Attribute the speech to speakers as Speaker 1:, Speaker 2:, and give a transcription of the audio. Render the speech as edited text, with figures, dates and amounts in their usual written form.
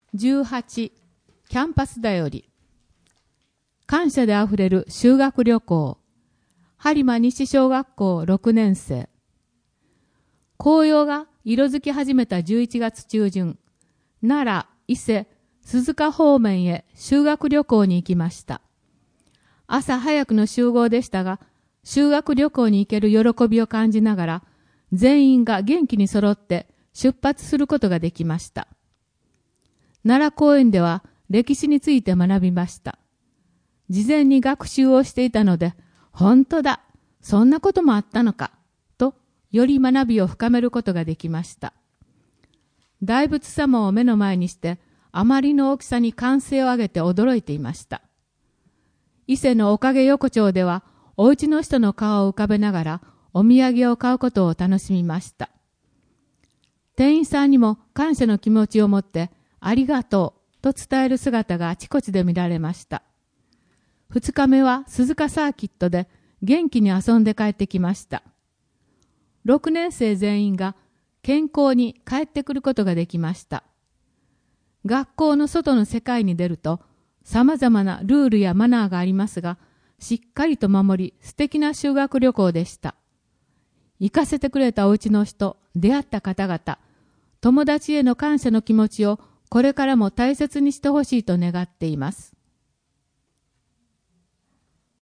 Speaker 1: 18キャンパスだより感謝であふれる修学旅行播磨西小学校6年生紅葉が色づき始めた11月中旬奈良、伊勢、鈴鹿方面へ修学旅行に行きました。朝早くの集合でしたが修学旅行に行ける喜びを感じながら全員が元気に揃って出発することができました。奈良公園では歴史について学びました。事前に学習をしていたので、本当だ、そんなこともあったのか、とより学びを深めることができました。大仏様を目の前にして、あまりの大きさに歓声を上げて驚いていました。伊勢のおかげ横丁では、お家の人の顔を浮かべながら、お土産を買うことを楽しみました。店員さんにも感謝の気持ちを持って、ありがとうと伝える姿があちこちで見られました。2日目は鈴鹿サーキットで元気に遊んで帰ってきました。6年生全員が健康に帰ってくることができました。学校の外の世界に出ると様々なルールやマナーがありますが、しっかりと守り素敵な修学旅行でした。行かせてくれたお家の人、出会った方々、友達への感謝の気持ちをこれからも大切にしてほしいと願っています。